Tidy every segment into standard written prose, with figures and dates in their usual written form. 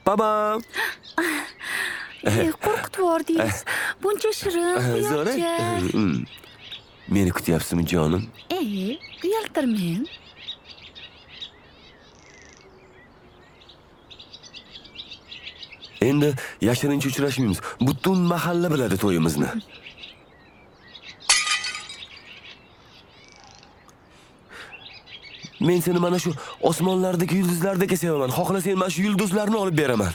Babam. Qo'rqitib yubordingiz. Buncha shirin, Zo'ra. uyatchi. Meni kutyapsizmi jonim? Uyaltirmang. Endi yashirincha uchrashmaymiz. Butun mahalla biladi to'yimizni. Men seni mana shu osmonlardagi yulduzlardek sevaman. Xohlasang mana shu yulduzlarni olib beraman.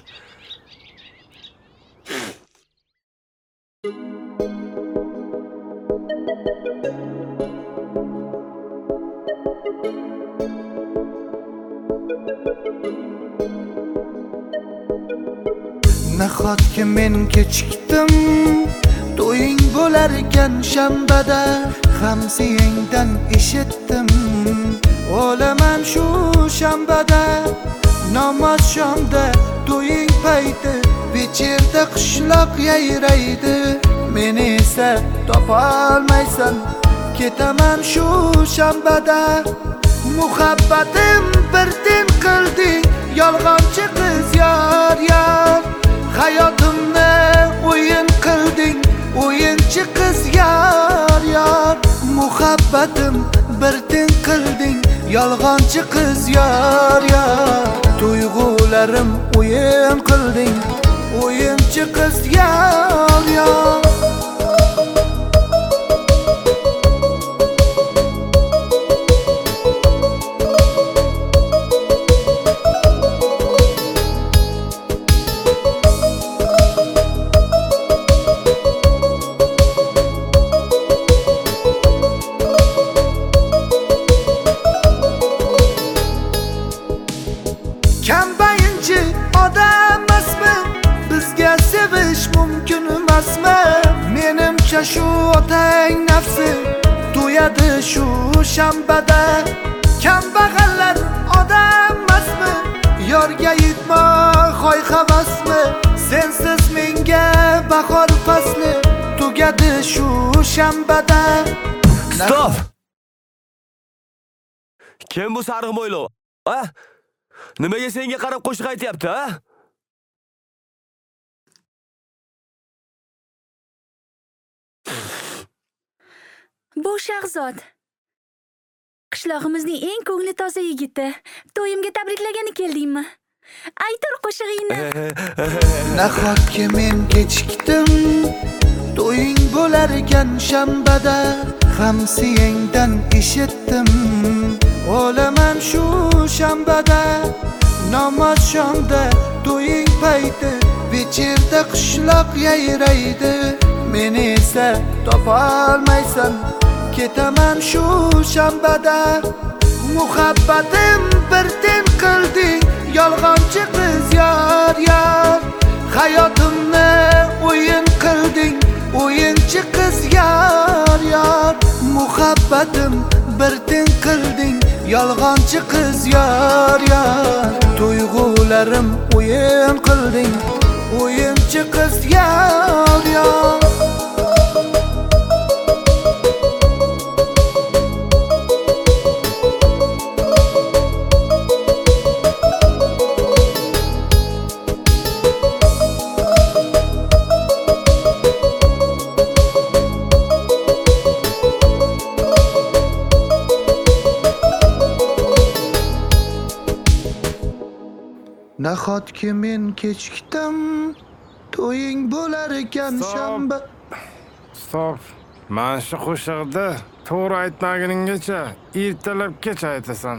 Nahotki men kechikdim, to'ying bo'lar ekan shanbada, hamsiyangdan eshitdim. O'laman shu shanbada, namoz shomda to'ying payti, becherda qishloq yayraydi. Meni esa topolmaysan, ketaman shu shanbada. Muhabbatim birtin qilding, yolg'onchi qiz yor yor. Hayotimni o'yin qilding, o'yinchi qiz yor yor. Muhabbatim birtin qilding, yolg'onchi qiz yor yor. Tuyg'ularim o'yin qilding, o'yinchi qiz yor yor. Kambayinchi odam emasmi? Bizga sevish mumkin emasmi? Menimcha shu otang nafsi to'yadi shu shanbada. Kambag'allar odam emasmi? Yorga yetma hoy havasmi? Sensiz menga bahor fasli tugadi shu shanbada. Stop! Kim bu sariq bo'ylo? Ha? Nimaga senga qarab qo'shiq aytyapti, ha? Bu Shahzod. Qishlog'imizning eng ko'ngli toza yigiti. To'yimga tabriklagani keldingmi? Aytur qo'shig'ingni. Nahotki men kechikdim, to'ying bo'lar ekan shanbada, hamsiyangdan eshitdim. O'laman shu shanbada, namoz shomda to'ying payti, becherda qishloq yayraydi. Meni esa topolmaysan, ketaman shu shanbada. Muhabbatim birtin qilding, yolg'onchi qiz yor yor. Hayotimni o'yin qilding, o'yinchi qiz yor yor. Muhabbatim birtin qilding, yolg'onchi qiz yor yor. Tuyg'ularim o'yin qilding, o'yinchi qiz yor yor. Nahotki men kechikdim, to'ying bo'lar ekan shanba. Stop. Mana shu qo'shiqda to'g'ri aytmaguninggacha ertalabgacha aytasan.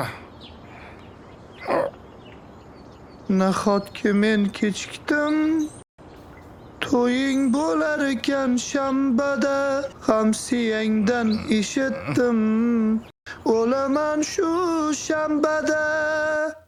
Nahotki men kechikdim, to'ying bo'lar ekan shanbada, hamsiyangdan eshitdim. O'laman shu shanbada.